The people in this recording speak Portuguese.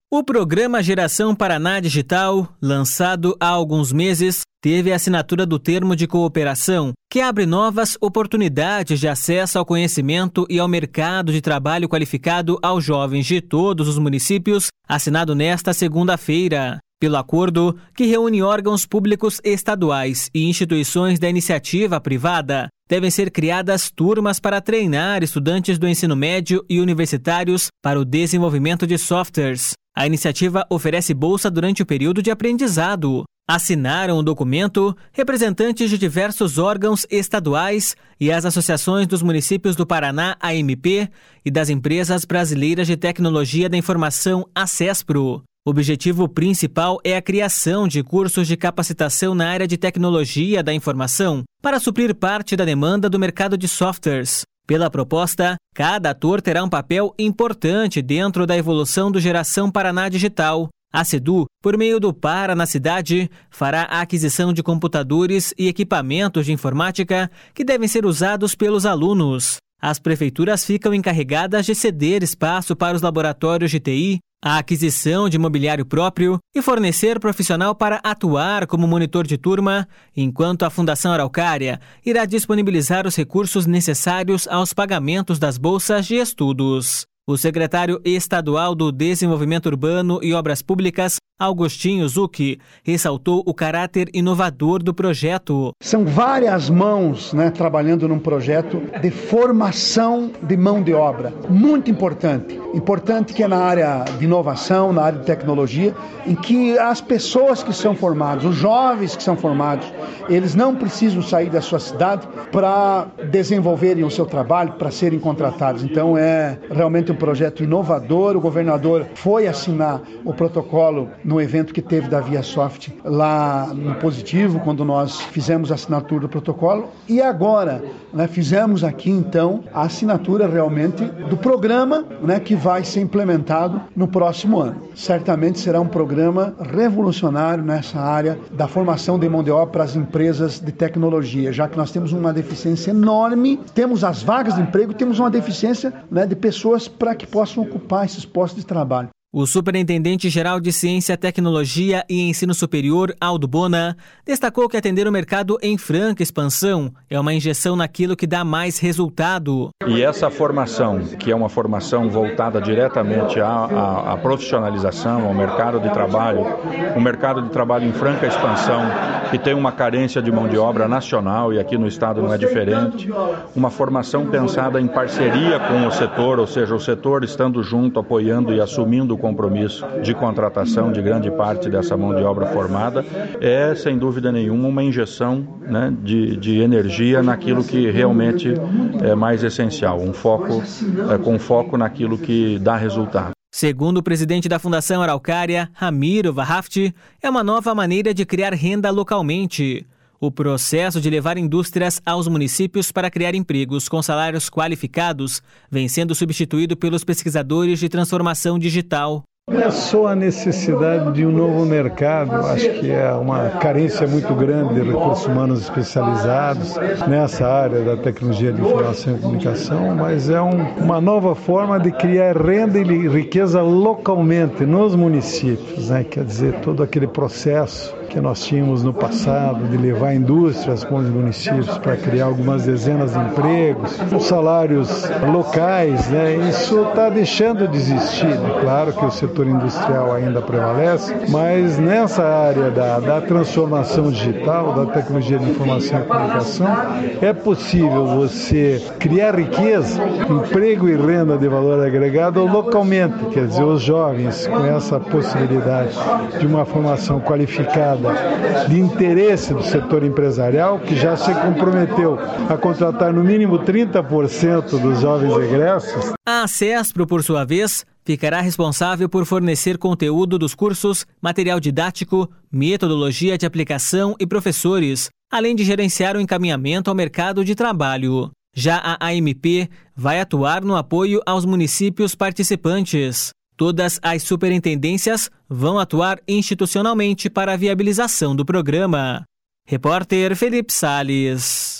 O programa Geração Paraná Digital, lançado há alguns meses, teve a assinatura do termo de cooperação, que abre novas oportunidades de acesso ao conhecimento e ao mercado de trabalho qualificado aos jovens de todos os municípios, assinado nesta segunda-feira. Pelo acordo, que reúne órgãos públicos estaduais e instituições da iniciativa privada, devem ser criadas turmas para treinar estudantes do ensino médio e universitários para o desenvolvimento de softwares. A iniciativa oferece bolsa durante o período de aprendizado. Assinaram o documento representantes de diversos órgãos estaduais e as associações dos municípios do Paraná, AMP, e das empresas brasileiras de tecnologia da informação, ACESPRO. O objetivo principal é a criação de cursos de capacitação na área de tecnologia da informação para suprir parte da demanda do mercado de softwares. Pela proposta, cada ator terá um papel importante dentro da evolução do Geração Paraná Digital. A CEDU, por meio do Para na Cidade, fará a aquisição de computadores e equipamentos de informática que devem ser usados pelos alunos. As prefeituras ficam encarregadas de ceder espaço para os laboratórios de TI, a aquisição de mobiliário próprio e fornecer profissional para atuar como monitor de turma, enquanto a Fundação Araucária irá disponibilizar os recursos necessários aos pagamentos das bolsas de estudos. O secretário estadual do Desenvolvimento Urbano e Obras Públicas, Augustinho Zucchi, ressaltou o caráter inovador do projeto. São várias mãos, trabalhando num projeto de formação de mão de obra. Muito importante. Importante que é na área de inovação, na área de tecnologia, em que as pessoas que são formadas, os jovens que são formados, eles não precisam sair da sua cidade para desenvolverem o seu trabalho, para serem contratados. Então é realmente um projeto inovador. O governador foi assinar o protocolo no evento que teve da ViaSoft lá no Positivo, quando nós fizemos a assinatura do protocolo. E agora, fizemos aqui então a assinatura realmente do programa, que vai ser implementado no próximo ano. Certamente será um programa revolucionário nessa área da formação de mão de obra para as empresas de tecnologia, já que nós temos uma deficiência enorme, temos as vagas de emprego, temos uma deficiência de pessoas para que possam ocupar esses postos de trabalho. O superintendente-geral de Ciência, Tecnologia e Ensino Superior, Aldo Bona, destacou que atender o mercado em franca expansão é uma injeção naquilo que dá mais resultado. E essa formação, que é uma formação voltada diretamente à profissionalização, ao mercado de trabalho, um mercado de trabalho em franca expansão, que tem uma carência de mão de obra nacional, e aqui no estado não é diferente, uma formação pensada em parceria com o setor, ou seja, o setor estando junto, apoiando e assumindo o compromisso de contratação de grande parte dessa mão de obra formada, é, sem dúvida nenhuma, uma injeção de energia naquilo que realmente é mais essencial, com foco naquilo que dá resultado. Segundo o presidente da Fundação Araucária, Ramiro Varrafti, é uma nova maneira de criar renda localmente. O processo de levar indústrias aos municípios para criar empregos com salários qualificados vem sendo substituído pelos pesquisadores de transformação digital. Começou a necessidade de um novo mercado, acho que é uma carência muito grande de recursos humanos especializados nessa área da tecnologia de informação e comunicação, mas é uma nova forma de criar renda e riqueza localmente nos municípios, quer dizer, todo aquele processo que nós tínhamos no passado de levar indústrias com os municípios para criar algumas dezenas de empregos, com salários locais, isso está deixando de existir. Claro que o setor industrial ainda prevalece, mas nessa área da transformação digital, da tecnologia de informação e comunicação, é possível você criar riqueza, emprego e renda de valor agregado localmente, quer dizer, os jovens com essa possibilidade de uma formação qualificada de interesse do setor empresarial, que já se comprometeu a contratar no mínimo 30% dos jovens egressos. A ACESPRO, por sua vez, ficará responsável por fornecer conteúdo dos cursos, material didático, metodologia de aplicação e professores, além de gerenciar o encaminhamento ao mercado de trabalho. Já a AMP vai atuar no apoio aos municípios participantes. Todas as superintendências vão atuar institucionalmente para a viabilização do programa. Repórter Felipe Salles.